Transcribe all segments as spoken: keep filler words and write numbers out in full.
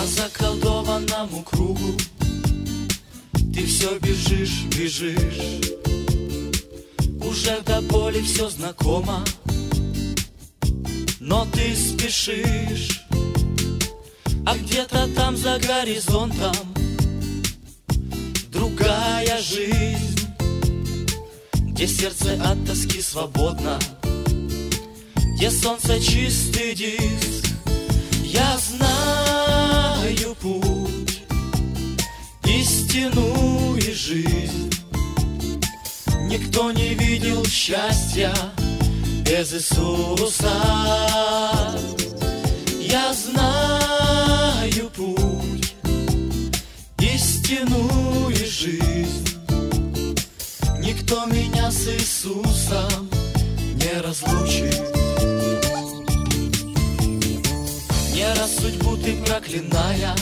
По заколдованному кругу ты все бежишь, бежишь. Уже до боли все знакомо, но ты спешишь. А где-то там за горизонтом другая жизнь, где сердце от тоски свободно, где солнце чистый диск. Я знаю путь, истину и жизнь. Никто не видел счастья без Иисуса. Я знаю путь, истину и жизнь. Никто меня с Иисусом не разлучит. Не раз судьбу ты проклиная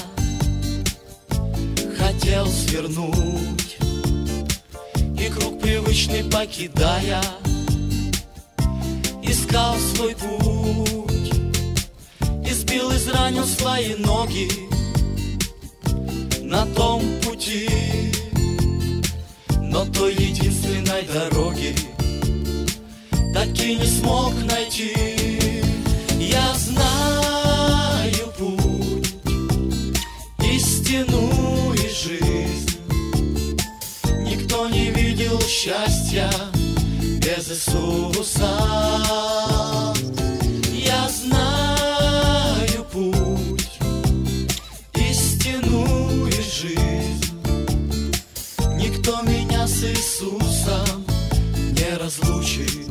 хотел свернуть, и круг привычный покидая искал свой путь. Избил, изранил свои ноги на том пути, но той единственной дороги так и не смог найти. Я знаю путь, истину и жизнь. Никто не видел счастья без Иисуса. Я знаю путь, истину и жизнь. Никто меня с Иисусом не разлучит.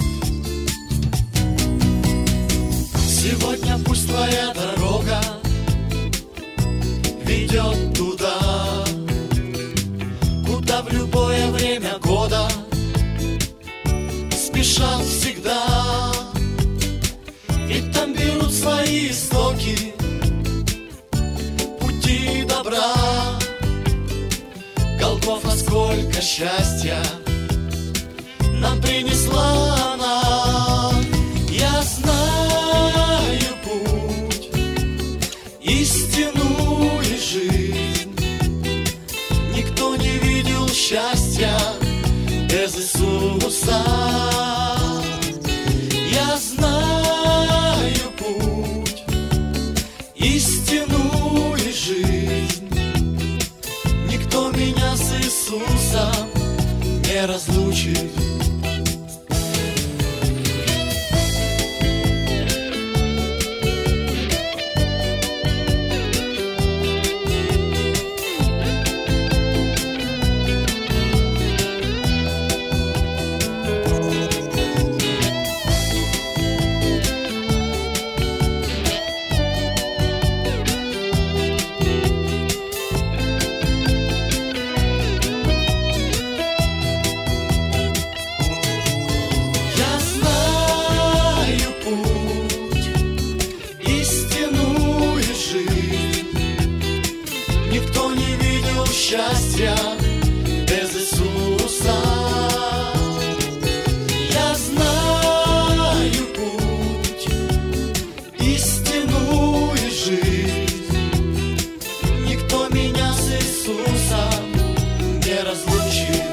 Сегодня пусть твоя дорога ведет туда, куда в любое время года спешат всегда. Ведь там берут свои истоки пути добра. Голгофа, сколько счастья нам принесла она. Я знаю путь, истину и жизнь. Никто не видел счастья без Иисуса. Я знаю путь, истину и жизнь. Никто меня с Иисусом не разлучит. Счастья без Иисуса. Я знаю путь, истину и жизнь. Никто меня с Иисусом не разлучит.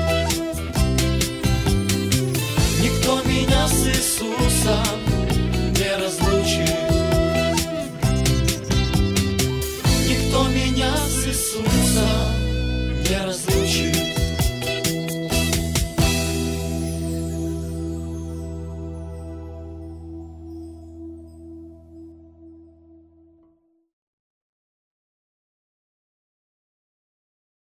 Никто меня с Иисусом не разлучит. Никто меня с Иисусом